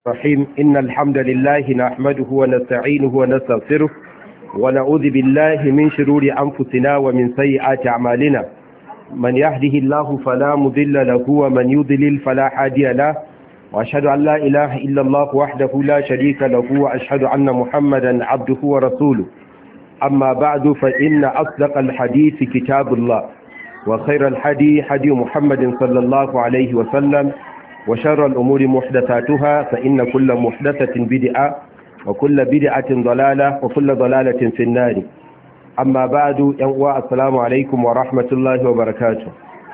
الرحيم إن الحمد لله نحمده ونستعينه ونستغفره ونعوذ بالله من شرور أنفسنا ومن سيئات أعمالنا من يهده الله فلا مضل له ومن يضلل فلا هادي له وأشهد أن لا إله إلا الله وحده لا شريك له وأشهد أن محمدا عبده ورسوله أما بعد فإن أصدق الحديث كتاب الله وخير الحديث حديث محمد صلى الله عليه وسلم وشر الأمور محدثاتها فإن كل محدثة بدعة وكل بدعة ضلالة وكل ضلالة في النار أما بعد ينوى السلام عليكم ورحمة الله وبركاته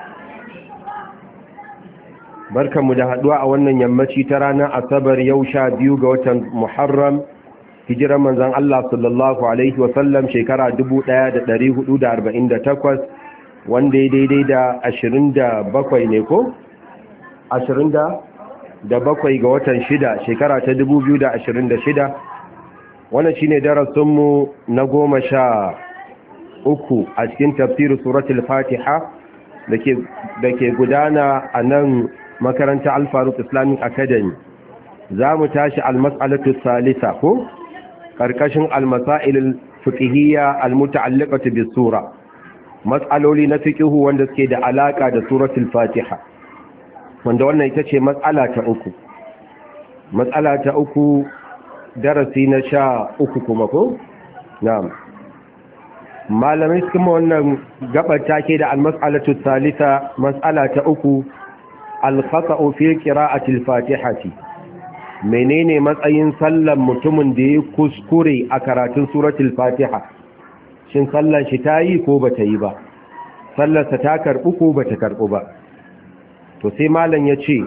بركة مدهدوا أولا يمشي ترانا أصبر يوشا بيوغة محرم هجرة من زن الله صلى الله عليه وسلم شكرا دبو دريه دا 48 وان دي دا 27 نيكو 27 ga watan 6 shekara ta 2026 wannan shine darasinmu na 13 a cikin tafsirin suratul Fatiha dake gudana a nan makarantar Al-Faruq Islamic Academy zamu tashi al-mas'alatu thalitha ko karkashin al-masail al-fiqhiyya al-muta'alliqatu bis-sura mas'aloli na fiqhu wanda suke da alaka da suratul Fatiha wanda wannan ita ce matsala ta uku darasi na 13 kuma ko na'am malamai kuma wannan gabar take da al-mas'alatu thalitha mas'ala ta uku al-khata'u fi qira'ati al-fatihati menene matsayin sallan mutumin da ya kuskure a karatun suratul fatiha shin sallan shi tayi ko bata yi ba sallarsa ta karbu ko bata karbu ba to sai malam ya ce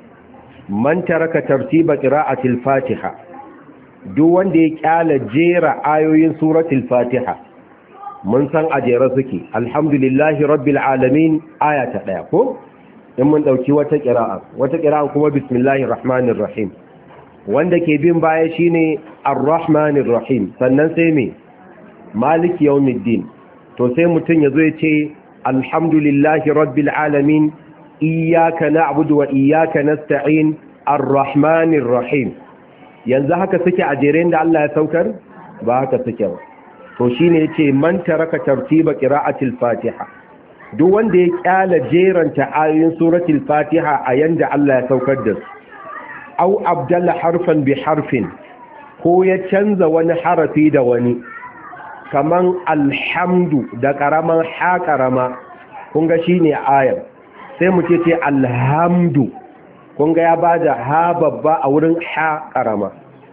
man taraka tartiba qira'atil fatiha duk wanda ya kyala jera ayoyin suratul fatiha mun san ajera suke alhamdulillahi rabbil alamin aya ta 1 ko in mun dauki wata qira'a kuma bismillahir rahmanir rahim wanda ke bin baya shine arrahmanir rahim sannan sai me maliki yawmiddin to sai mutun yazo ya ce alhamdulillahi rabbil alamin iyyaka na'budu wa iyyaka nasta'in ar-rahmanir rahim yanzu haka suke a jeren da Allah ya saukar ba haka suke ba to shine yace man taraka tartiba qira'atil fatiha duk wanda ya kyala jeranta ayoyin suratul fatiha a yanda Allah ya saukar da su au abdalla harfan bi harfin ko ya canza wani harafi da wani kaman alhamdu da karaman ha karama kun ga shine ayar sai mu ce alhamdu kun ga ya bada ha babba a wurin ha karama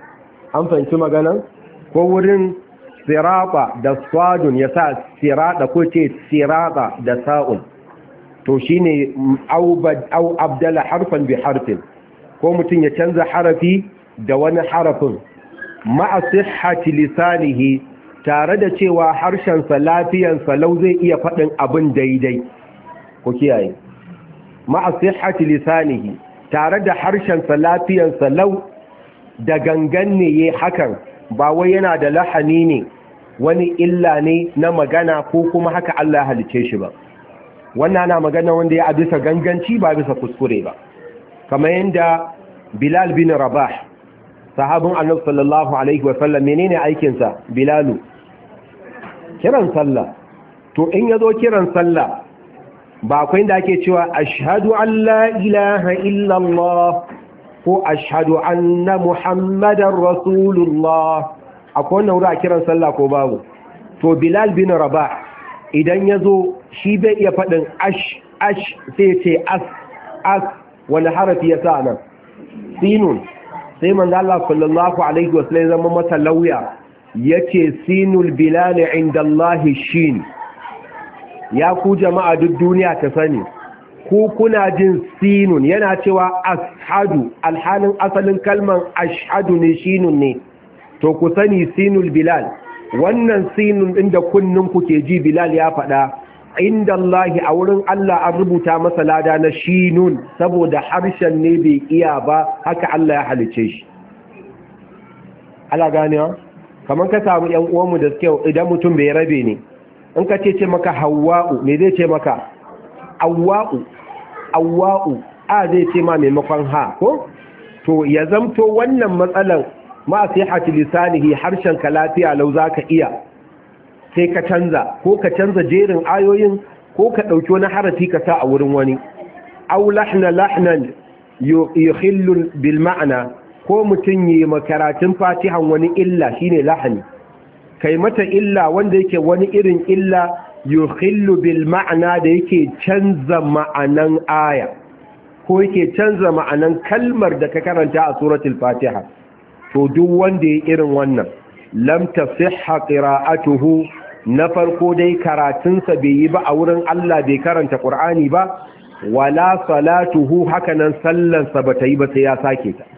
an fahimci magana ko wurin sirata da sadun ya sa sirata ko ce sirata da sa'un to shine au abdala harfan bi harfin ko mutum ya canza harafi da wani harafin ma'a sihhati lisanihi tare da cewa harshensa lafiyansa lau zai iya faɗin abin daidai ku kiyaye ma'a sihhati lisanihi tare da harshensa lafiyansa lau da gangan ne yayin hakan ba wai yana da lahani ne wani illa ne na magana ko kuma haka Allah ya halice shi ba wannan ana magana wanda ya bisa ganganci ba bisa kuskure ba kamar yanda Bilal bin Rabah sahabin Annabi sallallahu alaihi wa sallam menene aikin sa Bilalu kiran sallah to in yazo kiran sallah ba akwai da ake cewa ashhadu an la ilaha illallah ko ashhadu anna muhammadar rasulullah akwai wannan wuri a kiran sallah ko babu to Bilal bin Rabah idan yazo shi bai iya fadin ash sai ce as wani harafi ya sa nan sinun sai manzo Allah sallallahu alaihi wasallam zama masa lauya yace sinul bilal inda Allah shin ya ku jama'a duk duniya ta sani ku kuna jin sinun yana cewa ashadu alhalin asalin kalman ashadu ne shinun ne to ku sani sinul bilal wannan sinun din da kunnun ku ke ji bilal ya faɗa inda Allah a wurin Allah an rubuta masa lada na shinun saboda harshen ne bai iya ba haka Allah ya halice shi ala ganewa kamar ka samu yan uwanmu da suke idan mutum bai rabe ne in ka ce maka hawa'u me zai ce maka awwa'u a zai ce ma maimakon ha ko to ya zamto wannan matsalan ma sihhati lisanihi harshen ka lafiya lau zaka iya sai ka canza ko ka canza jerin ayoyin ko ka dauki wani harafi ka sa a wurin wani aw lahnan yukhillu bil ma'na ko mutun yi makaratun fatihan wani illa shine lahani kai mata illa wanda yake wani irin illa yukhillu bil ma'na da yake canza ma'anan aya ko yake canza ma'anan kalmar da ka karanta a suratul fatiha to duk wanda ya irin wannan lam tasihha qira'atuhu na farko dai karatunsa bai yi ba a wurin Allah bai karanta Qur'ani ba wala salatuhu hakanan sallansa bata yi ba sai ya sake ta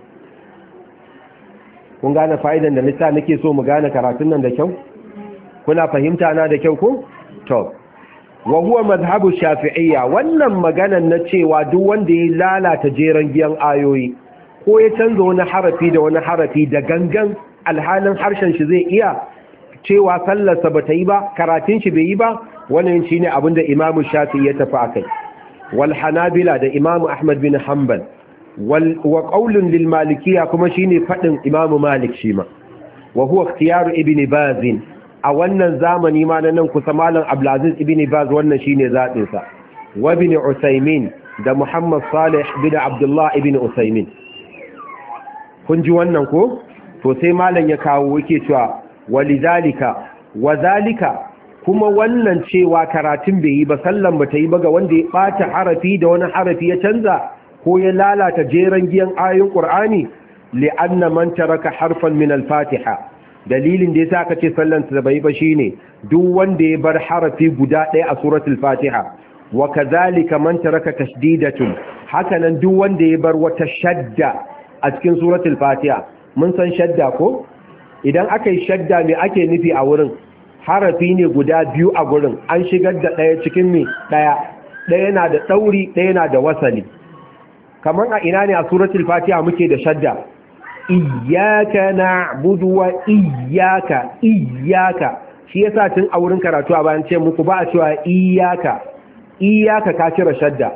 kun gane fa'idan da nisa nake so mu gane karatun nan da kyau kuna fahimta na da kyau ko to wa huwa madhhabu shafi'iyya wannan maganan na cewa duk wanda ya lalata jeran giyan ayoyi ko ya canza wani harafi da wani harafi da gangan alhalin harshen shi zai iya cewa sallarsa bata yi ba karatun shi bai yi ba wannan shine abinda Imam Shafi'i ya tafi akai wal Hanabila da Imam Ahmad bin Hanbal wa qaulun lil Malikiyya kuma shine fadin Imam Malik shima wa huwa ikhtiyar Ibn Baz a wannan zamani ma nan kusa malam Abdulaziz Ibn Baz wannan shine zabin sa wa Ibn Usaymin da Muhammad Salih bin Abdullah Ibn Usaymin kun ji wannan ko to sai malam ya kawo yake cewa walidhalika wadhalika kuma wannan cewa karatun bai yi ba sallan bata yi ba ga wanda ya bata harafi da wani harafi ya canza ko ya lalata jeran giyan ayoyin Qur'ani li'anna man taraka harfan min al-Fatiha dalilin da yasa kace sallan sa bai ba shine duk wanda ya bar harafi guda ɗaya a suratul Fatiha wa kadhalika man taraka tashdidatun hakanan duk wanda ya bar wata shadda a cikin suratul Fatiha mun san shadda ko idan aka yi shadda me ake nufi a wurin harafi ne guda biyu a gurin an shigar da ɗaya cikin me ɗaya na da ɗauri ɗaya na da wasali kamar a ina ne a suratul fatiha muke da shadda iyyaka na'budu wa iyyaka shi yasa tun a wurin karatu a bayan ce muku ba a cewa iyyaka ka cire shadda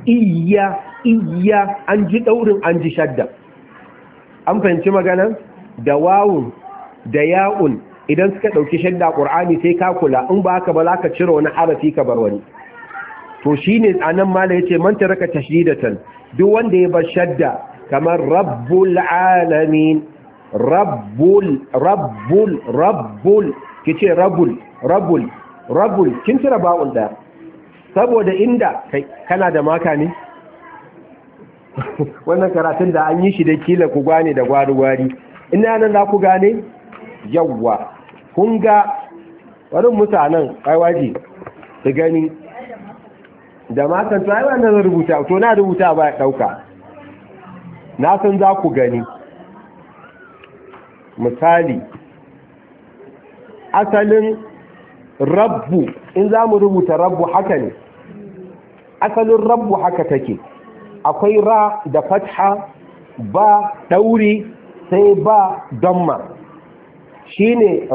iyya an ji ɗaurin an ji shadda an fahimci maganan da wawun da ya'un idan suka ɗauki shadda ƙur'ani sai ka kula in ba haka ba za ka cire wani harafi ka bar wani to shine anan mala yace man taraka tashdidatan duk wanda ya bar shadda kamar rabbul alamin rabbul kice rabbul kin cire ba'un da saboda inda kai kana da maka ne wannan karatun da an yi shi da kila ku gane da gwari ina nan za ku gane yawwa kun ga warin mutanen aiwaji su gani da matan to ai wannan rubuta to na rubuta ba ya dauka na san za ku gani misali asalin rabbu in za mu rubuta rabbu haka ne asalin rabbu haka take akwai ra da fatha ba dauri sai ba damma shine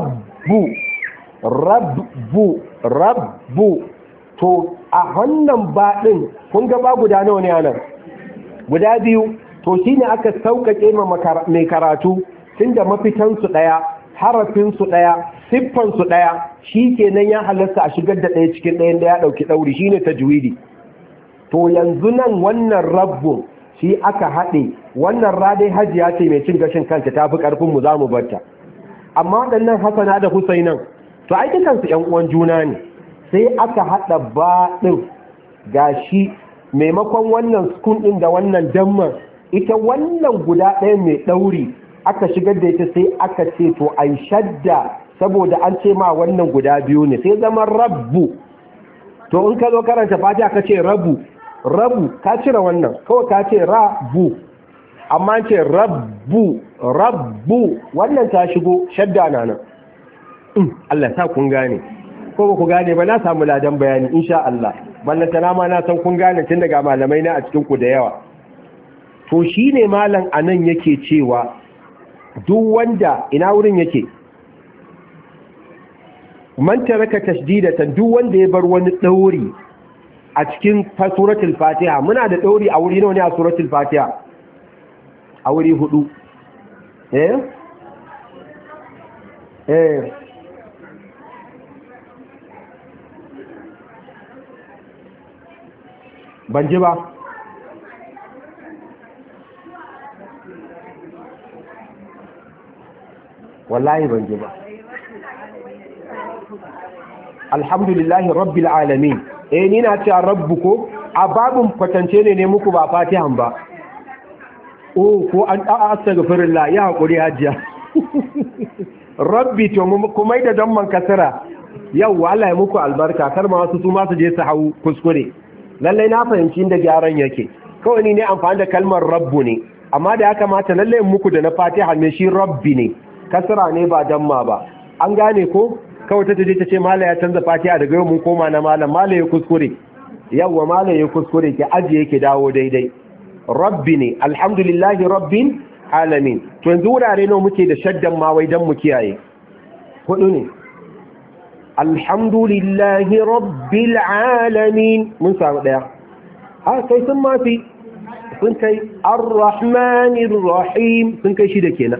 rabbu to a wannan ba din kun ga ba guda nawa ne anan guda biyu to shine aka sauƙaƙe mai karatu tunda mafitan su daya harafin su daya siffan su daya shikenan ya halarta a shigar da daya cikin dayan da ya dauki dauri shine tajwidi to yanzu nan wannan rabbu shi aka haɗe wannan radai hajiya ce mai cin gashin kanta tafi karfin mu zamu barta amma waɗannan Hassana da Husainan to ai dukansu ƴan uwan juna ne sai aka haɗa ba ɗin gashi maimakon wannan sukun ɗin da wannan damman ita wannan guda ɗaya mai ɗauri aka shigar da ita sai aka ce to ai shadda saboda an ce ma wannan guda biyu ne sai zama rabbu to in ka zo karanta fatiha ka ce rabu ka cire wannan kawai ka ce rabu amma ce rabbu wannan ta shigo shadda na nan Allah sa kun gane ko ba ku gane ba na samu ladan bayani insha Allah ballan tana ma na san kun gane tun daga malamai na a cikin ku da yawa to shine malam anan yake cewa duk wanda ina wurin yake man taraka tashdidatan duk wanda ya bar wani dauri a cikin suratul fatiha muna da dauri a wuri nawa ne a suratul fatiha a wuri 4 ban ji ba wallahi ban ji ba alhamdulillahi rabbil alamin ni na ce rabbu ko a babun kwatance ne muku ba fatihan ba ko an astaghfirullah ya hakuri hajiya rabbi to kuma da dan man kasara yau Allah ya muku albarka kar ma wasu su ma su je su hau kuskure lallai na fahimci inda gyaran yake kawai ni ne amfani da kalmar rabbu ne amma da ya kamata lallai muku da na fatiha ne shi rabbi ne kasara ne ba damma ba an gane ko kawai ta ta ce mala ya canza fatiha daga yau mun koma na malam mala ya kuskure yawwa mala ya kuskure ki ajiye ki dawo daidai rabbi ne alhamdulillahi rabbil alamin to yanzu wurare nawa muke da shaddan ma wai dan mu kiyaye 4 ne alhamdulillahi rabbil alamin mun samu daya kai sun mafi sun kai arrahmanir rahim sun kai shi da kenan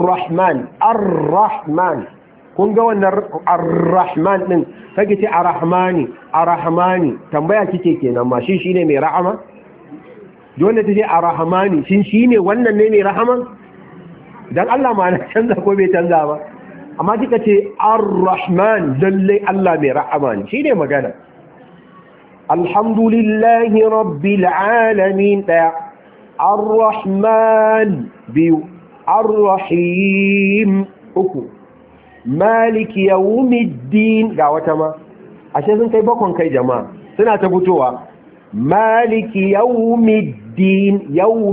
arrahman kun ga wannan arrahman din kage ce arrahmani tambaya kike kenan ma shi shine mai rahama dole ta ce arrahmani shin shine wannan ne mai rahama dan Allah ma na canza ko bai canza ba amma kika ce ar-rahman lalle Allah mai rahama ne shine magana alhamdulillahi rabbil alamin daya ar-rahman biyu ar-rahim uku maliki yawmiddin ga wata ma ashe sun kai bakon kai jama'a suna ta fitowa maliki yawmiddin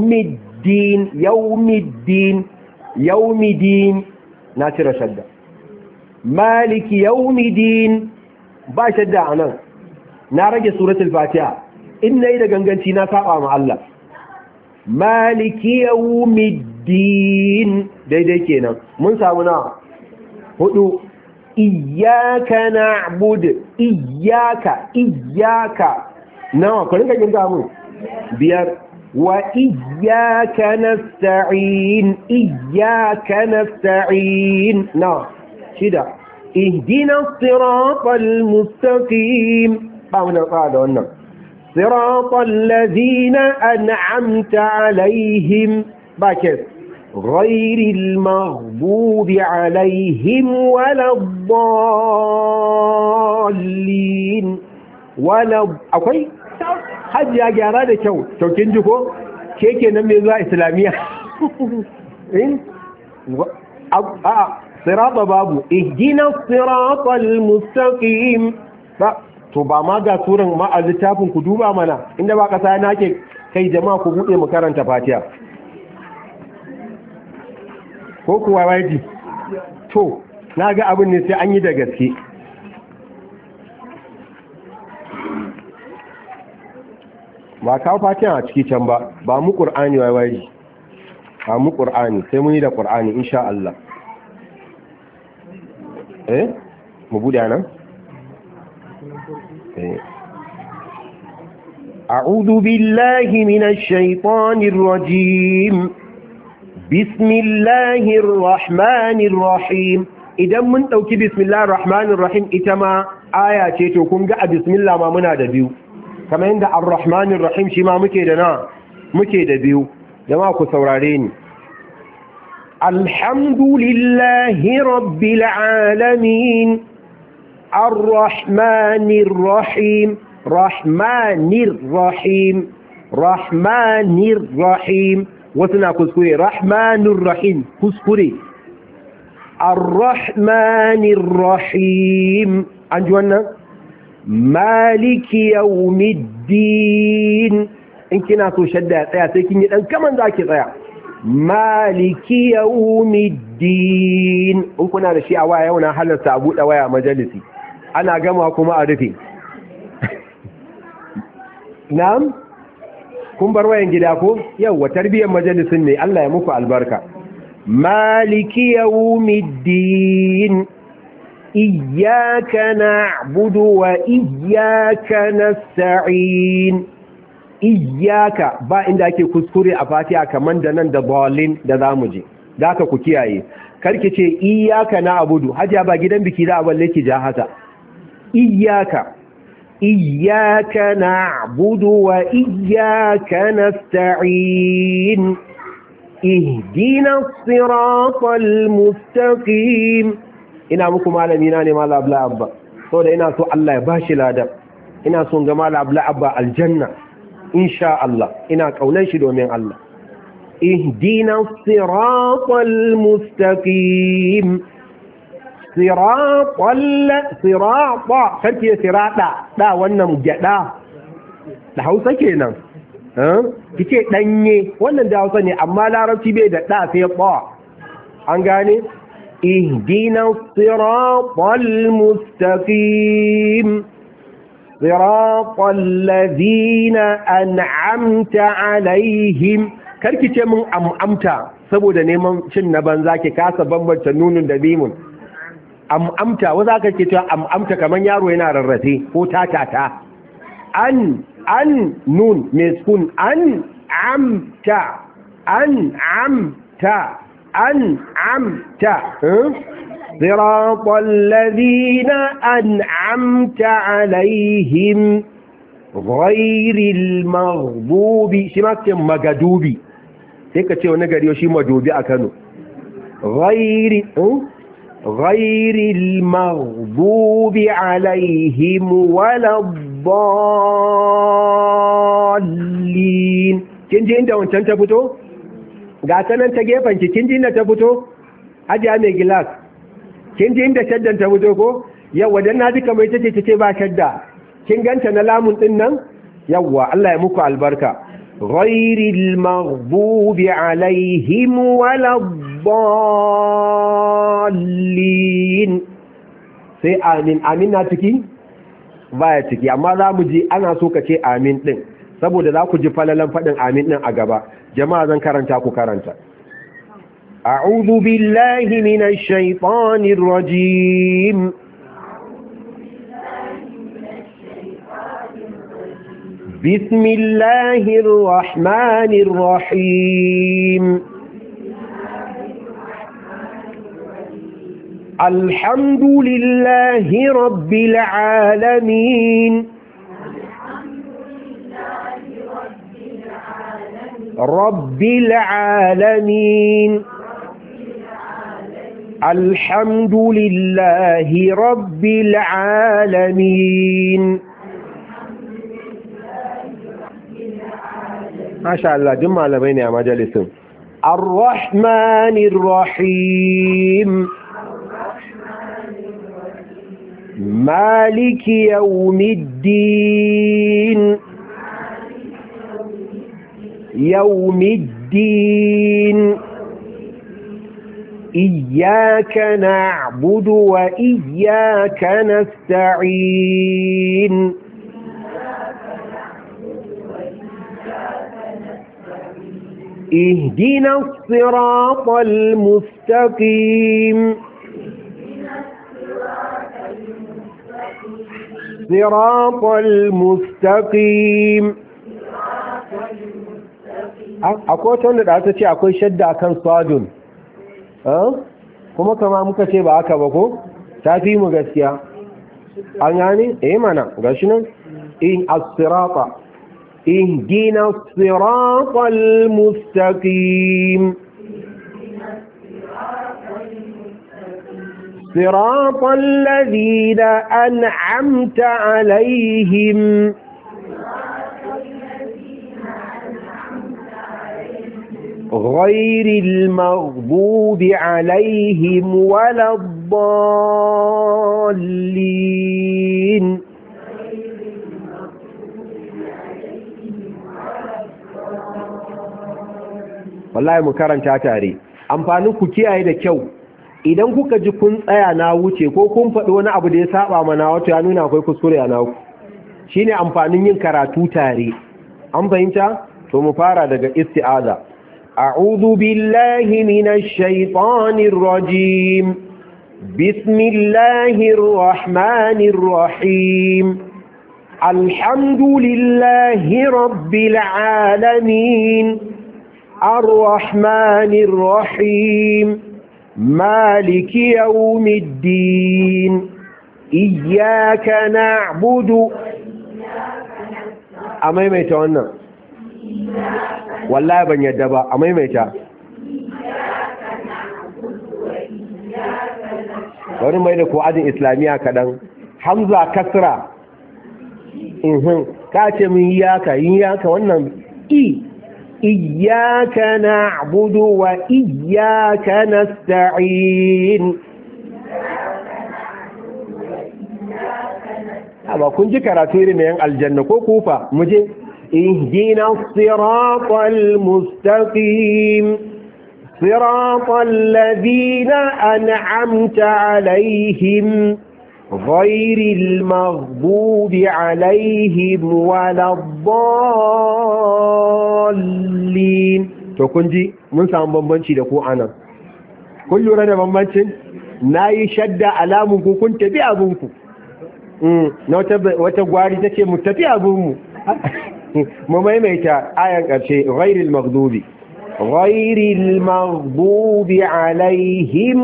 yawmiddin na cire shadda maliki yawmiddin ba shadda anan na rage suratul fatiha in nayi da ganganci na saba ma Allah maliki yawmiddin daidai kenan mun samu na 4 iyyaka na'budu iyyaka nawa ku rinka kin ga mu 5 wa iyyaka nasta'in na 6 ihdinas siratal mustaqim ba mu da wannan siratal ladina an'amta alaihim ba ke ghairil maghdubi alaihim waladdallin akwai hajji ya gyara da kyau taukin jiko ke kenan mai zuwa islamiyya sirata babu ihdina siratal mustaqim ba to ba ma ga suran ma a littafin ku duba mana inda ba kasa na ke kai jama'a ku bude mu karanta fatiha ko kuwa waji to naga abin ne sai an yi da gaske ba kawo fatiha a ciki can ba mu qur'ani waji ba mu qur'ani sai mun yi da qur'ani insha Allah mu bude nan أعوذ بالله من الشيطان الرجيم بسم الله الرحمن الرحيم idan mun dauki bismillahir rahmanir rahim ita ma aya ce to kun ga bismillah ma muna da biyu kamar yadda ar-rahmanir rahim shi ma muke da biyu jama'a ku saurare ni alhamdulillahi rabbil alamin ar-rahmanir rahim rahmanir rahim wasu na kuskure rahmanir rahim kuskure ar-rahmanir rahim an ji wannan maliki yawmiddin in kina so shadda ya tsaya sai kin yi dan kaman zaki tsaya maliki yawmiddin in kuna da shi a waya yau na halarta a buɗe waya majalisi ana gama kuma a rufe na'am kun bar wayan gida ko yawa tarbiyyar majalisin ne Allah ya muku albarka maliki yawmiddin iyyaka na'budu wa iyyaka nasta'in iyyaka ba inda ake kuskure a Fatiha kaman da nan da bolin da zamu je da ka ku kiyaye karki ce iyyaka na'budu hajiya ba gidan biki da aballe ki ja haka iyyaka na'budu wa iyyaka nasta'in ihdinas siratal mustaqim. Ina muku malami na ne Malam Abdul Abba saboda ina so Allah ya bashi ladan, ina son ga Malam Abdul Abba aljanna insha Allah, ina kaunar shi domin Allah. ihdinas siratal mustaqim. sirata kake sirata da wannan gyada da Hausa kenan kike danye wannan da Hausa ne amma larabci bai da da sai ba an gane ihdinas siratal mustaqim siratal ladina an'amta alaihim. Karki ce mun am'amta saboda neman cin na banza ki kasa bambanta nunun da bimun. Am'amta wa zaka ke cewa am'amta kaman yaro yana rarrafe ko tatata. An nun mai sukun an amta صراط الذين أنعمت عليهم غير المغضوب shi ma ce magadubi sai ka ce wani gari shi madubi a Kano غير المغضوب عليهم ولا الضالين kin ji inda wancan ta fito ga sanan ta gefen ki kin ji inda ta fito hajiya mai gilas kin ji inda shaddan ta fito ko yawa dan naji kamar ita ce ba shadda kin ganta na lamun din nan yawa Allah ya muku albarka ghairil maghdubi alaihim waladdallin sai amin amin na ciki baya ciki amma za mu ji ana so ka ce amin din saboda za ku ji falalan fadin amin din a gaba jama'a zan karanta ku karanta a'udhu billahi minash shaitanir rajim بسم الله الرحمن الرحيم الحمد لله رب العالمين رب العالمين الحمد لله رب العالمين ما شاء الله جمع لبين يا مجلس الرحمن الرحيم مالك يوم الدين يوم الدين إياك نعبد وإياك نستعين اهدنا الصراط المستقيم صراط المستقيم akwai wanda da ta ce akwai shadda akan sadun kuma kama muka ce ba haka ba ko ta fi mu gaskiya an gane mana gashi nan in as-sirata اهدنا الصراط المستقيم صراط الذين أنعمت عليهم غير المغضوب عليهم ولا الضالين wallahi mu karanta tare amfanin ku kiyaye da kyau idan kuka ji kun tsaya na wuce ko kun faɗi wani abu da ya saba mana wato ya nuna akwai kuskure a naku shine amfanin yin karatu tare an fahimta to mu fara daga isti'aza a'udhu billahi minash shaitanir rajim bismillahir rahmanir rahim alhamdulillahi rabbil alamin arrahmanir rahim maliki yawmiddin iyyaka na'budu a maimaita wannan wallahi ban yadda ba a maimaita bari mai da ko adin islamiya kadan hamza kasra ka ce min yaka wannan iyyaka na'budu wa iyyaka nasta'in ba kun ji karatu irin yan aljanna ko kufa muje ihdina siratal mustaqim siratal ladina an'amta alaihim ghayril maghdubi alaihim waladdallin to kun ji mun samu bambanci da ku anan kun lura da bambancin nayi shadda alamun ku kun tafi abunku na wata gwari ta ce mu tafi abinmu mu maimaita ayan ƙarshe ghairil maghdubi alaihim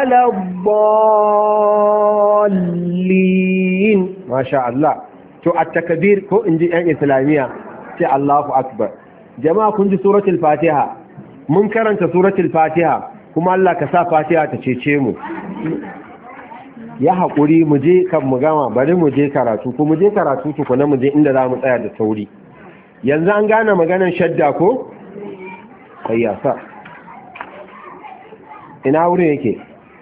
waladdallin masha Allah to at-takbir ko inji ɗan islamiya sai Allahu akbar jama'a kun ji suratul fatiha mun karanta suratul fatiha kuma Allah ka sa fatiha ta cece mu ya haƙuri mu je kan mu gama bari mu je karatu ko mu je karatu tukuna mu je inda za mu tsaya da sauri yanzu an gane maganar shadda ko? ayyasa ina wurin yake?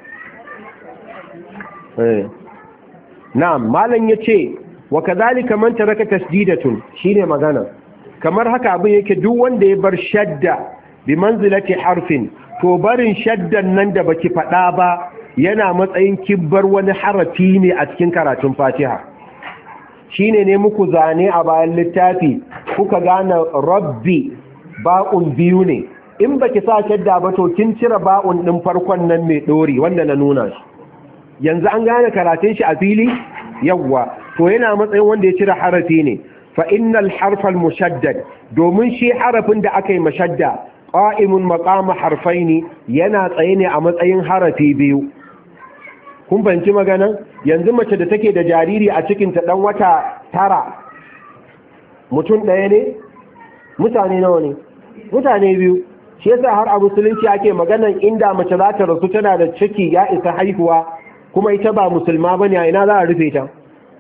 na'am malam yace wa kadhalika man taraka tasdidatun shine magana kamar haka abin yake duk wanda ya bar shadda bi manzilati harfin to barin shaddan nan da baki faɗa ba yana matsayin kibbar wani harafi ne a cikin karatun Fatiha shine ne muku zane a bayan littafi kuka gane rabbi ba'un biyu ne in baki sa shadda ba to kin cire ba'un din farkon nan mai dori wanda na nuna shi yanzu an gane karatun shi a fili yawwa to yana matsayin wanda ya cire harafi ne fa innal harfal mushaddad domin shi harafin da aka yi mashadda qa'imun maqama harfaini yana tsaye ne a matsayin harafi biyu kun fahimci magana yanzu mace da take da jariri a cikin ta dan wata 9 mutum ɗaya ne mutane nawa ne mutane biyu shi yasa har a musulunci ake maganan inda mace za ta rasu tana da ciki ya isa haihuwa kuma ita ba musulma bane a ina za a rufe ta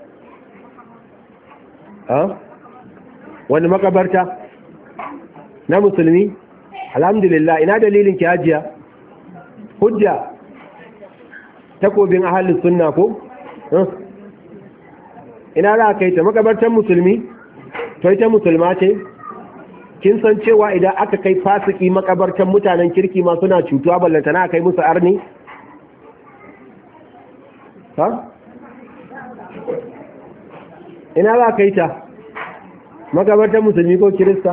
wani makabarta na musulmi alhamdulillah ina dalilin ki hajiya hujja takobin ahalin sunna ko ina za a kai ta makabartan musulmi to ita musulma ce kin san cewa idan aka kai fasiki makabartan mutanen kirki ma suna cutuwa ballanta na kai musu arni ha ina za a kai ta makabartan musulmi ko kirista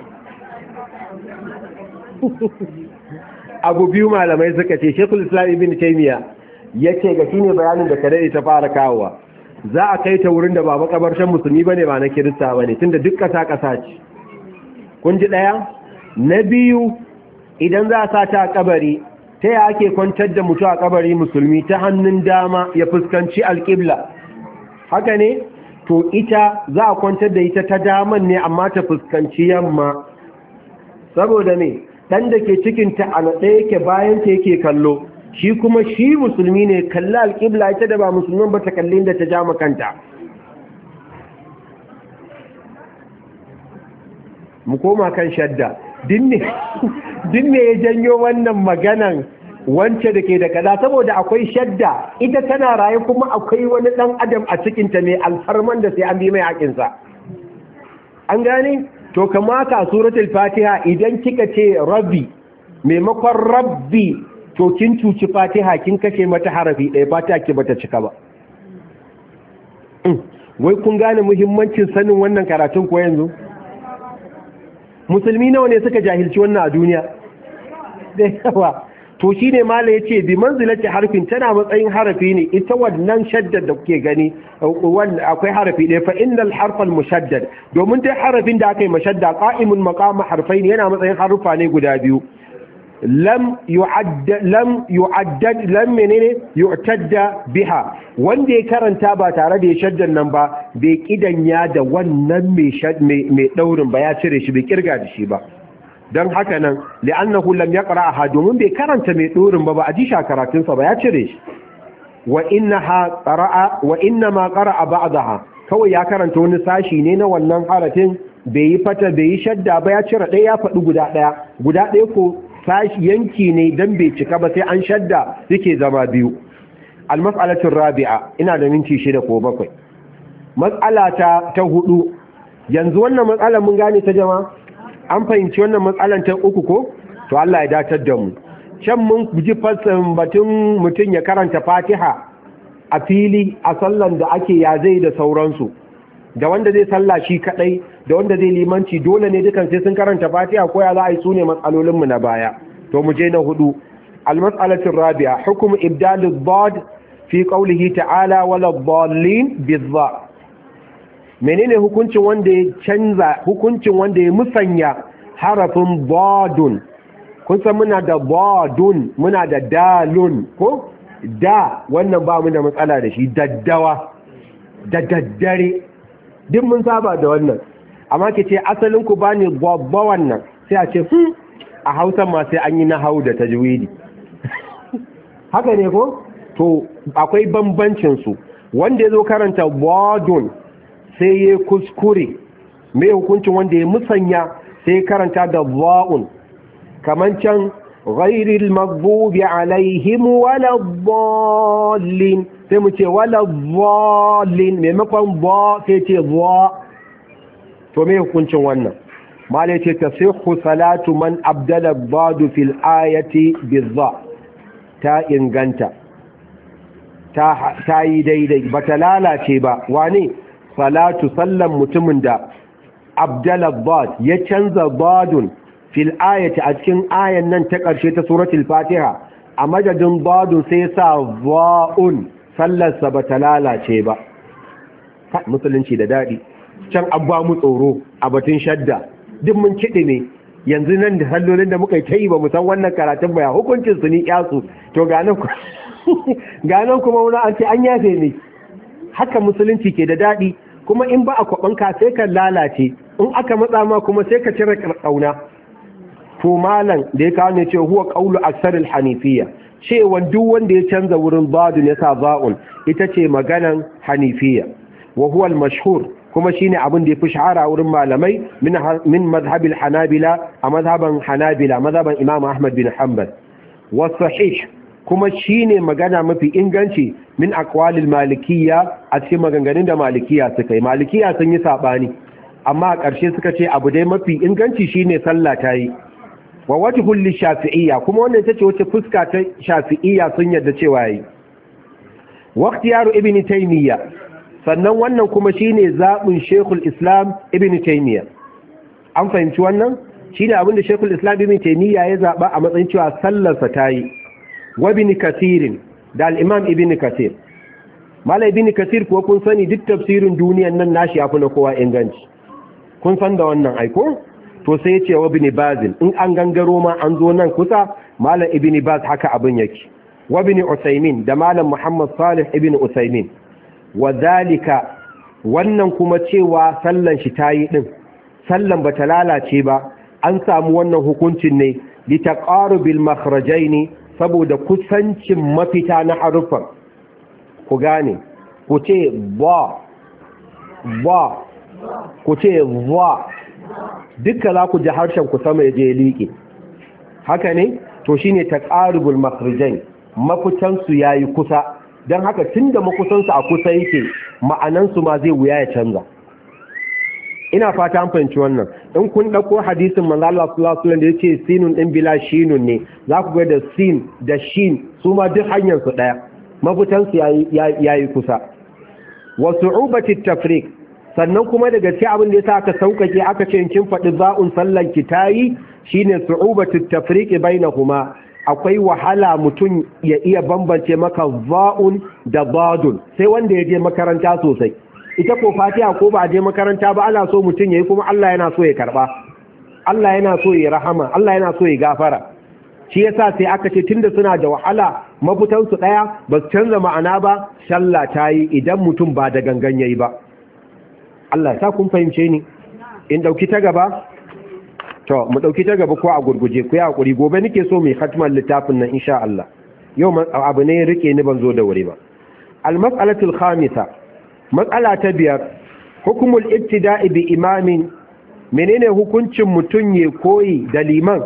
abu biyu malamai suka ce Sheikhul Islam Ibn Taymiyyah yace ga shine bayanin da kadai ta fara kawowa za a kai ta wurin da ba makabartan musulmi bane ba na kirista bane tunda duk kasa ce kun ji daya na biyu idan za a sa ta a kabari ta ya ake kwantar da mutu a kabari musulmi ta hannun dama ya fuskanci alƙibla haka ne to ita za a kwantar da ita ta daman ne amma ta fuskanci yamma saboda me dan da ke cikinta a naɗe yake bayan ta yake kallo shi kuma shi musulmi ne kalli alƙibla ita da ba musulman ba ta kalli da ta ja makanta mu koma kan shadda dinne ya janyo wannan maganan wance da ke da kaza saboda akwai shadda ita tana raye kuma akwai wani ɗan adam a cikinta mai alfarman da sai an bi mai haƙinsa an gane to kamata a suratul fatiha idan kika ce rabbi maimakon rabbi to kin cuci fatiha kin kashe mata harafi ɗaya fatiha ki bata cika ba wai kun gane muhimmancin sanin wannan karatun ko yanzu musulmi nawa ne suka jahilci wannan a duniya da yawa to shine malai yace bi manzilati harfin tana matsayin harafi ne ita wannan shaddad da kuke gani wannan akwai harafi ɗaya fa innal harfal mushaddad domin dai harafin da aka yi mashadda qa'imun maqama harfain yana matsayin harufa ne guda biyu lam yu'tadda biha wanda ya karanta ba tare da ya shaddan nan ba bai kidanya da wannan mai daurin ba ya cire shi bai kirga da shi ba dan haka nan li'annahu lam yaqra'aha domin bai karanta mai daurin ba a ji shakaratun sa ba ya cire shi wa inna ma qara'a ba'daha kawai ya karanta wani sashi ne na wannan harafin bai yi fata bai yi shadda ba ya cire ɗaya ya faɗi guda ɗaya ko sashi yanki ne dan bai cika ba sai an shadda yake zama biyu almas'alatu rabi'a ina da minti 6 ko 7 mas'ala ta 4 yanzu wannan matsalar mun gane ta jama'a an fahimci wannan matsalar ta 3 ko to Allah ya datar da mu can mun ji fassarin batun mutum ya karanta Fatiha a fili a sallan da ake ya zai da sauransu da wanda zai salla shi kadai da wanda zai limanci dole ne dukan sai sun karanta Fatiha ko ya za a yi sune matsalolin mu na baya to mu je na 4 al-mas'alatu rabi'a hukm ibdal ad-dad fi qawlihi ta'ala wala dhallin bi-dha menene hukuncin wanda ya canza hukuncin wanda ya musanya harafin dadun kun san muna da dadun muna da dalun ko da wannan ba mu da matsala da shi daddawa da daddare duk mun saba da wannan amma ke ce asalin ku bani gwabba wannan sai a ce a Hausa ma sai an yi nahwu da tajwidi haka ne ko to akwai bambancin su wanda yazo karanta wadun sai ya kuskure me hukuncin wanda ya musanya sai karanta da wa'un kaman can ghairil maghdubi alaihim waladdallin sai mu ce waladdallin maimakon ba sai ce wa to me hukuncin wannan malai ce tasihhu salatu man abdala badu fil ayati bizza ta inganta ta yi daidai bata lalace ba wane salatu sallan mutumin da abdala bad ya canza badun fil ayati a cikin ayan nan ta ƙarshe ta suratul fatiha a madadin badun sai sa va'un sallarsa bata lalace ba musulunci da daɗi can abba mu tsoro a batun shadda duk mun kiɗi ne yanzu nan da sallolin da muka yi ba mu san wannan karatun baya hukuncin su ni kyasu to ganan kuma wani an ce an yafe ne haka musulunci ke da daɗi kuma in ba a kwaɓanka sai ka lalace in aka matsa ma kuma sai ka cire ƙauna to malam da ya kawo ne ce huwa qawlu aksaril hanifiyya cewa duk wanda ya canza wurin badun ya sa ba'un ita ce maganan hanifiyya wa huwa al-mashhur kuma shine abin da yafi shahara wurin malamai min madhhabil hanabila a madhhaban hanabila madhhaban imam ahmad bin hanbal wa sahih kuma shine magana mafi inganci min aqwalil malikiyya a cikin maganganun da malikiyya suka yi malikiyya sun yi sabani amma a ƙarshe suka ce abu dai mafi inganci shine sallah ta yi wa wajhul lishafi'iyya kuma wannan tace wace fuska ta shafi'iyya sun yarda cewa yi wa ikhtiyaru ibn taymiyyah sannan wannan kuma shine zabin shaykhul islam ibn taymiyyah an fahimci wannan shine abin da shaykhul islam ibn taymiyyah ya zaba a matsayin cewa sallar sa tayi wa ibn kathir da al-imam ibn kathir mala ibn kathir ko kun sani duk tafsirin duniyan nan nashi yafi na kowa inganci kun san da wannan aiko to sai yace wa ibn baz in an gangaro ma an zo nan kusa malam ibn baz haka abin yake wa ibn usaymin da malam muhammad salih ibn usaymin wa zalika wannan kuma cewa sallan shi tayi din sallan bata lalace ba an samu wannan hukuncin ne li taqarubil makhrajaini saboda kusancin mafita na harufan ku gane ku ce ba ku ce va duka za ku ji harshen ku sama ya je liƙe haka ne to shine taqarubul makhrajain mafitansu yayi kusa don haka tunda makusansu a kusa yake ma'anansu ma zai wuya ya canza ina fata an fahimci wannan in kun dauko hadisin manzo Allah sallallahu alaihi wasallam da yace sinun din bila shinun ne za ku ga da sin da shin su ma duk hanyar su daya mafitansu yayi kusa wa su'ubati tafriq sannan kuma daga cikin abin da yasa aka saukake aka ce kin faɗi za'un sallan ki tayi shine su'ubatu tafriq bainahuma akwai wahala mutum ya iya bambance maka za'un da badun sai wanda ya je makaranta sosai. Ita ko Fatiha ko ba a je makaranta ba ana so mutum yayi kuma Allah yana so ya karba, Allah yana so ya rahama, Allah yana so ya gafara. Shi yasa sai aka ce tunda suna da wahala mafitan su daya ba su canza ma'ana ba, sallah ta yi idan mutum ba da gangan yayi ba. Allah sa kun fahimce ni. In dauki ta gaba, to mu dauki ta gaba ko a gurguje ku ya hakuri, gobe nake so mai khatman littafin nan insha Allah. Yau abu ne rike ni ban zo da wuri ba. Al-mas'alatul khamisa, mas'ala ta biyar, hukumul ibtida'i bi imamin, menene hukuncin mutun ya koyi da liman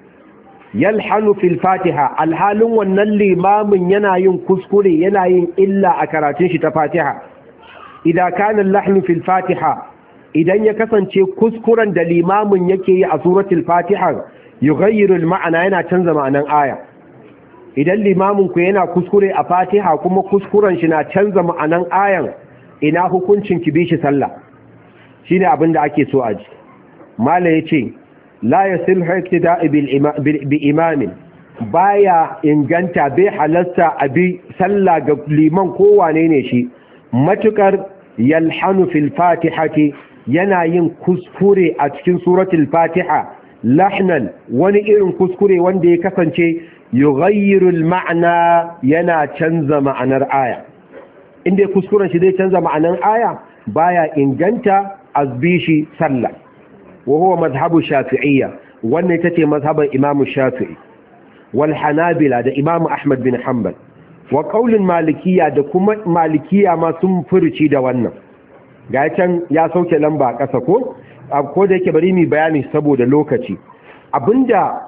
yalhanu fil fatiha, alhalin wannan limamin yana yin kuskure, yana yin illa a karatun shi ta Fatiha. Idan kana lahnu fil fatiha, idan ya kasance kuskuren da limamin yake yi a suratul Fatiha yughayyiru al-ma'ana, yana canza ma'anan aya. Idan limamin ku yana kuskure a Fatiha kuma kuskuren shi na canza ma'anan ayan, ina hukuncin ki bi shi sallah? Shine abin da ake so a ji. Mala yace la yasil iqtida'i bi imamin, baya inganta bai halasta abi sallah ga liman kowane ne shi, matukar yalhanu fil fatihati, yana yin kuskure a cikin suratul Fatiha, lahnan wani irin kuskure wanda ya kasance yughayyirul ma'ana, yana canza ma'anar aya. Inda kuskuren shi zai canza ma'anar aya, baya inganta azbishi sallah. wa huwa madhhabu shafi'iyya, wannan ita ce mazhaban Imam Shafi'i wal Hanabila da Imam Ahmad bin Hanbal, wa qaulin Malikiyya da kuma Malikiyya ma sun furuci da wannan. Ga can ya sauke lamba a ƙasa ko da yake bari mu bayani saboda lokaci. Abinda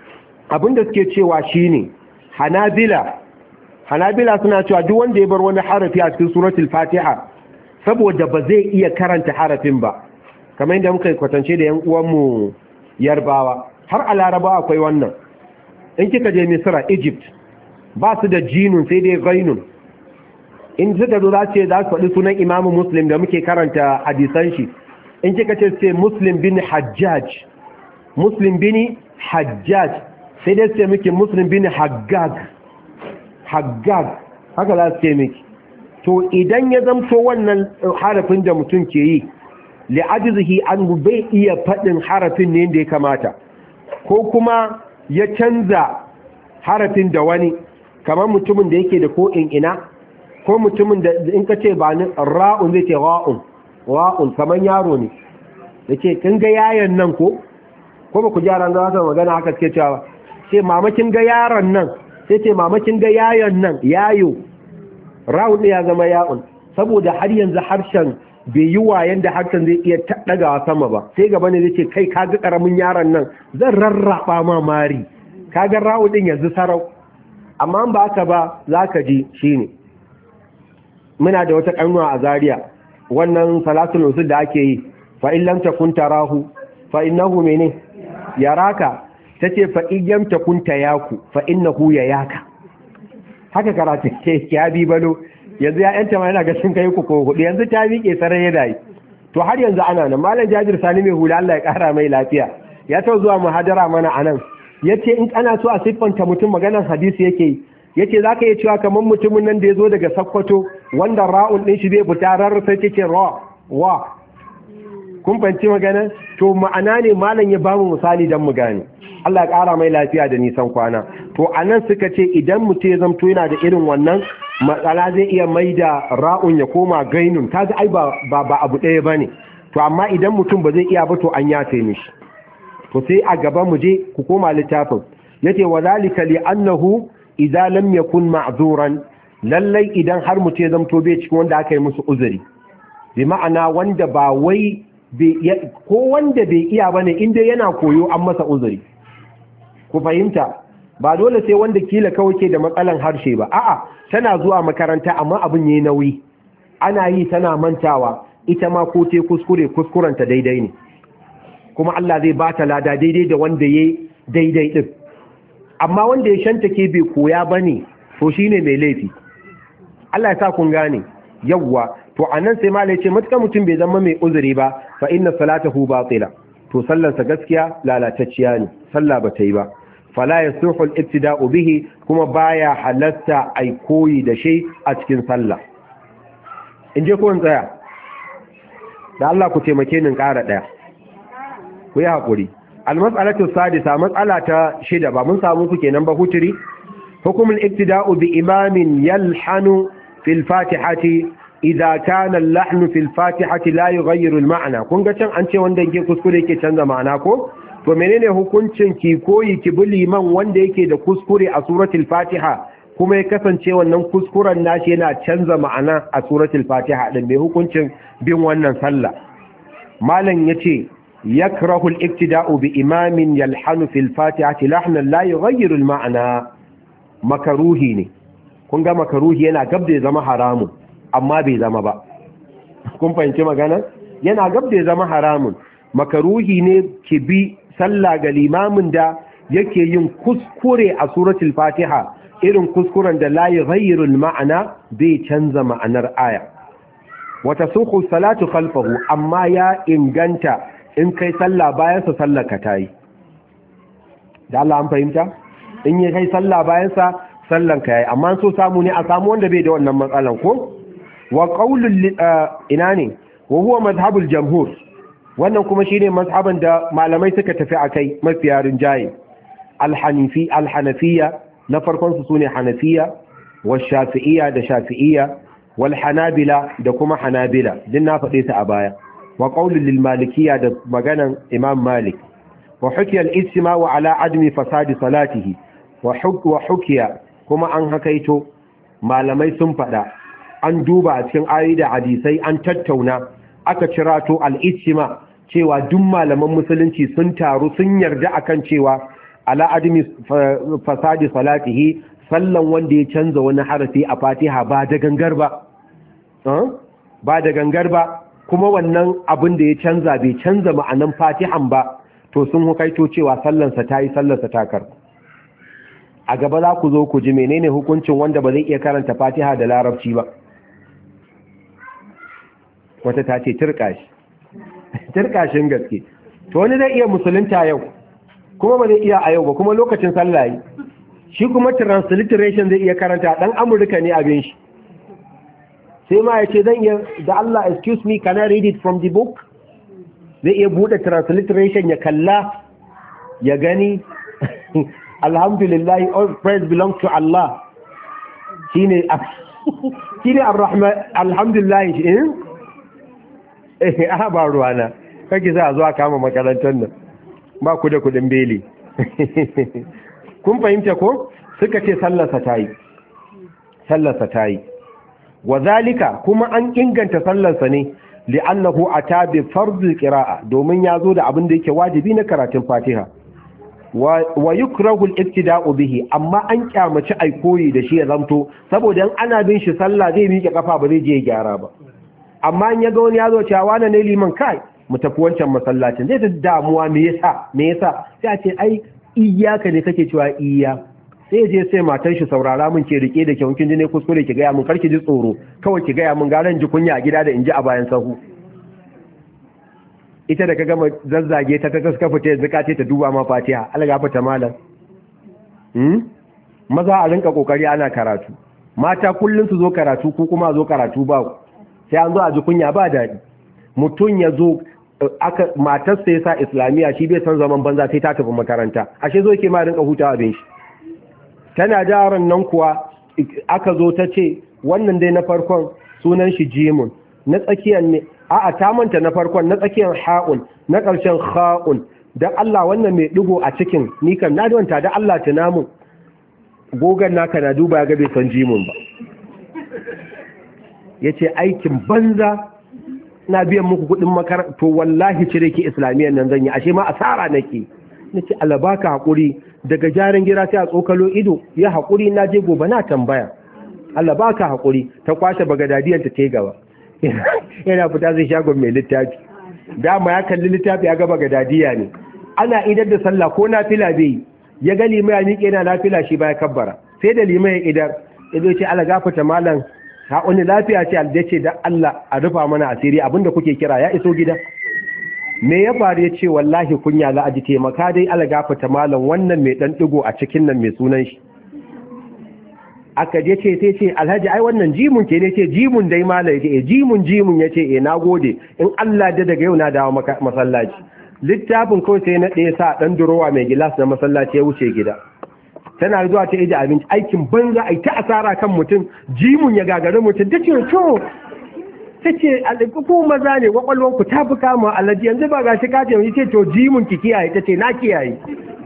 suke cewa shine Hanabila suna cewa duk wanda ya bar wani harafi a cikin suratul Fatiha saboda ba zai iya karanta harafin ba, kamar yadda muka kwatance da yan uwanmu Yarbawa, har a Laraba akwai wannan. In kika je Misra, Egypt, ba su da jinun sai dai ghainun. In suka zo za su faɗi sunan Imamu Muslim da muke karanta hadisan shi, in kika ce sai Muslim bin Hajjaj, sai dai sai muke Muslim bin Haggag, haka za su ce miki. To idan ya zamto wannan harafin da mutum ke yi li'ajizihi an bai iya faɗin harafin ne da ya kamata, ko kuma ya canza harafin da wani, kamar mutumin da yake da ko ina, ko mutumin da in ka ce ba ni ra'un zai ce ra'un kamar yaro ne, da ce kin ga yayan nan ko ba ku jaran za su magana haka suke cewa, ce mama kin ga yaron nan, sai ce mama kin ga yayan nan, yayo, ra'un ne ya zama ya'un, saboda har yanzu harshen bai yi wayan da harshen zai iya ɗagawa sama ba, sai gaba ne zai ce kai kaga ƙaramin yaron nan zan rarraba ma mari, kaga ra'u ɗin yanzu sarau. Amma ba haka ba za ka ji shi ne, muna da wata ƙanuwa a Zaria, wannan salatul usul da ake yi, fa in lam takun tarahu fa innahu mene yaraka, tace fa in lam takun tayaku fa innahu yayaka. Haka karatu ke ya bi balo, yanzu ya yanta ma yana ga sun kai ku ko hudu, yanzu ta miƙe sarai ya dai. To har yanzu ana nan. Malam Jabir Sani mai hula, Allah ya ƙara mai lafiya, ya ta zuwa muhadara mana anan, yace in ana so a siffanta mutum maganar hadisi yake, yace zaka iya cewa kamar mutumin nan da yazo daga Sokoto wanda ra'un din shi bai fita rarrafa take wa kun fahimci magana. To ma'ana ne malam ya bamu misali dan mu gane. Allah ya ƙara mai lafiya da nisan kwana. To anan suka ce idan mutum ya zamto yana da irin wannan matsala zai iya mai da ra'un ya koma gainun, kaga ai ba abu ɗaya bane. To amma idan mutum ba zai iya ba to an yafe mishi. To sai a gaba mu je ku koma littafin, yace wadhalika li annahu idza lam yakun ma'zuran, lallai idan har mutum ya zamto bai cikin wanda aka yi musu uzuri, bi ma'ana wanda ba wai ko wanda bai iya bane, inda yana koyo an masa uzuri. Ku fahimta, ba dole sai wanda kila kawai ke da matsalan harshe ba, a'a tana zuwa makaranta amma abin yayi nauyi, ana yi tana mantawa, ita ma ko te kuskurenta daidai ne, kuma Allah zai ba ta lada daidai da wanda yayi daidai din. Amma wanda ya shanta ke bai koya bane, to shine mai laifi. Allah ya sa kun gane. Yawwa, to anan sai malai ce matuƙa mutum bai zama mai uzuri ba, fa inna salatahu batila, to sallarsa gaskiya lalatacciya ne, sallah ba ta yi ba. fala yasuhu al-ibtida'u bihi kuma baya halatta ai koyi da shi a cikin sallah. In je ko in tsaya da Allah ku taimake ni ƙara ɗaya, ku yi haƙuri. Al-mas'alatu sadisa, mas'ala ta 6, ba mun samu ku kenan ba huturi. Hukumul ibtida'u bi imamin yalhanu fil fatihati idza kana al-lahnu fil fatihati la yughayyiru al-ma'na. Kun ga can an ce wanda yake kuskure yake canza ma'ana ko? To menene hukuncin ki koyi ki bi liman wanda yake da kuskure a suratul Fatiha kuma ya kasance wannan kuskuren nashi yana canza ma'ana a suratul Fatiha din, mai hukuncin bin wannan sallah? Malam yace yakrahu al-iktida'u bi imamin yalhanu fil Fatihati lahnan la yughayyiru al-ma'na. Makaruhi ne. Kun ga makaruhi yana gab da ya zama haramun amma bai zama ba. Kun fahimci magana? Yana gab da ya zama haramun. Makaruhi ne ki bi sallah ga limamin da yake yin kuskure a suratul Fatiha, irin kuskuren da la yughayyiru al-ma'na, bai canza ma'anar aya. Wata suku salatu khalfahu, amma ya inganta in kai sallah bayan sa sallar ka tayi. Da Allah an fahimta? In yi kai sallah bayan sa sallan ka yayi, amma so samu ne a samu wanda bai da wannan matsalan ko? Wa qaulul ina ne? Wa huwa madhhabul jamhur. Wannan kuma shine mazhaban da malamai suka tafi akai mafiya rinjaye. Al-Hanafiya na farkon su sune Hanafiya, wa Shafi'iyya da Shafi'iyya, wal Hanabila da kuma Hanabila. Din na faɗe su a baya. Wa qaulul lil Malikiyya da maganan Imam Malik. Wa hukiya al-istima'u ala admi fasadi salatihi. Wa hukiya kuma an hakaito malamai sun faɗa. An duba a cikin ayoyi da hadisai, an tattauna, aka cirato al-istima cewa duk malaman musulunci sun taru sun yarda akan cewa ala admi fasadi salatihi, sallan wanda ya canza wani harafi a Fatiha ba da gangar ba kuma wannan abin da ya canza bai canza ma'anan Fatihan ba, to sun hukaito cewa sallansa ta yi, sallarsa ta karɓu. A gaba za ku zo ku ji menene hukuncin wanda ba zai iya karanta Fatiha da Larabci ba. Wata ta ce turkashin gaske. To wani zai iya musulunta yau kuma ba zai iya a yau ba, kuma lokacin sallah yi. Shi kuma transliteration zai iya karanta, dan Amurka ne abin shi. Sai ma ya ce zan iya, da Allah excuse me, can I read it from the book? Zai iya buɗe transliteration ya kalla ya gani. Alhamdulillah, all praise belongs to Allah. Shine Ar-Rahman, alhamdulillah. Ba ruwana, kake za a zuwa kama makarantar nan, ba ku da kudin beli. Kun fahimta ko? Suka ce sallarsa ta yi. Wa zalika kuma an inganta sallarsa ne li'annahu ata bi fardil qira'a, domin ya zo da abin da yake wajibi na karatun Fatiha. Wa yukrahu al-ibtida'u bihi, amma an kyamaci ai koyi da shi ya zamto, saboda in ana bin shi sallah zai miƙe kafa ba zai je ya gyara ba. Amma in ya ga wani ya zo cewa wani ne liman, kai mu tafi wancan masallacin, zai ta damuwa me yasa sai a ce ai iyaka ne kake cewa iya, sai je sai matar shi saurara mun ke rike da kyau, kin ji ne kuskure ki gaya mun, karki ji tsoro, kawai ki gaya mun, garan ji kunya a gida da in ji a bayan sahu. Ita da ka gama zazzage ta taskafa ta yanzu ka ce ta duba ma Fatiha, Allah gafarta malam. Maza a rinka kokari ana karatu, mata kullun su zo karatu ko kuma zo karatu ba, sai an zo a ji kunya ba daɗi. Mutum ya zo matarsa ya sa Islamiyya, shi bai san zaman banza sai ta tafi makaranta, ashe zo ke ma rinka hutawa abin shi. Tana jaran nan kuwa aka zo ta ce wannan dai na farkon sunan shi jimun, na tsakiyar ne a'a ta manta na farkon, na tsakiyar ha'un, na ƙarshen kha'un, dan Allah wannan mai digo a cikin ni kan na wanta da Allah tuna mun, gogan naka na duba ga bai san jimun ba. Yace aikin banza, na biyan muku kuɗin makaranta, to wallahi cire ki islamiyyar nan zan yi, ashe ma asara nake. Nace Allah baka hakuri, daga jarin gira sai a tsokalo ido, ya hakuri, na je gobe na tambaya. Allah baka hakuri, ta kwashe bagadadiyar ta tai gaba. Yana fita zai shagon mai littafi, dama ya kalli littafi ya ga bagadadiya ne. Ana idar da sallah ko nafila bai, ya ga limai ya miƙe yana nafila shi baya kabbara, sai da limai ya idar ya zo ce Allah gafarta malam, wani lafiya ce aldace da Allah a rufa mana asiri, abinda kuke kira ya iso gida. me ya faru ya ce wallahi kunya za a ji taimaka dai ala gafata malam wannan mai dan digo a cikin nan mai sunan shi aka je ce sai ce alhaji ai wannan jimun ke ne ce jimun dai malam ya ce jimun ya ce nagode in Allah da daga yau na dawo masallaci littafin kawai sai na ɗaya sa ɗan durowa mai gilas na masallaci ya wuce gida tana zuwa ta ije abinci aikin banza ai ta asara kan mutum jimun ya gagari mutum ta ce to ta ce ko maza ne kwakwalwanku ta fi kama alaji yanzu ba ga shi kace yanzu ce to jimun ki kiyaye ta ce na kiyaye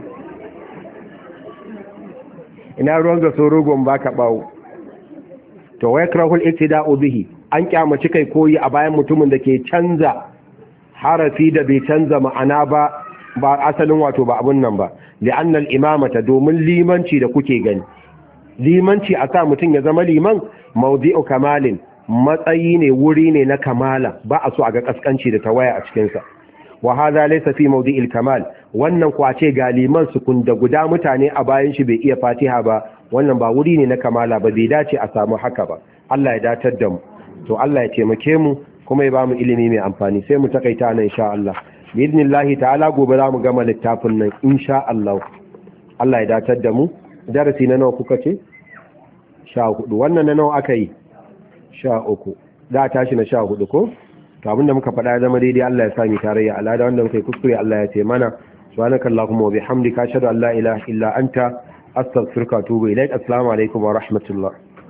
ina ruwan ga sorogon ba ka bawo to wai krahul iktida'u bihi an kyamaci kai koyi a bayan mutumin da ke canza harafi da bai canza ma'ana ba asalin wato ba abun nan ba li'anna al-imamata domin limanci da kuke gani limanci a sa mutum ya zama liman mawdi'u kamalin matsayi ne wuri ne na kamala ba a so a ga kaskanci da tawaya a cikinsa wa hadha laysa fi mawdi'il kamal wannan kwace ga liman sukun da guda mutane a bayan shi bai iya fatiha ba wannan ba wuri ne na kamala ba bai dace a samu haka ba Allah ya datar da mu to Allah ya taimake mu kuma ya ba mu ilimi mai amfani sai mu takaita nan insha Allah biidnillahi ta'ala gobe za mu gama littafin nan insha Allah Allah ya datar da mu darasi na nawa kuka ce 14 wannan na nawa aka yi 13 da tashi na 14 ko to abinda muka faɗa ya zama daidai Allah ya sami tarayya alada wanda muka yi kuskure Allah ya ce mana subhanakallahumma wa bihamdika ashhadu an la ilaha illa anta astaghfiruka wa atubu ilaik assalamu alaikum wa rahmatullah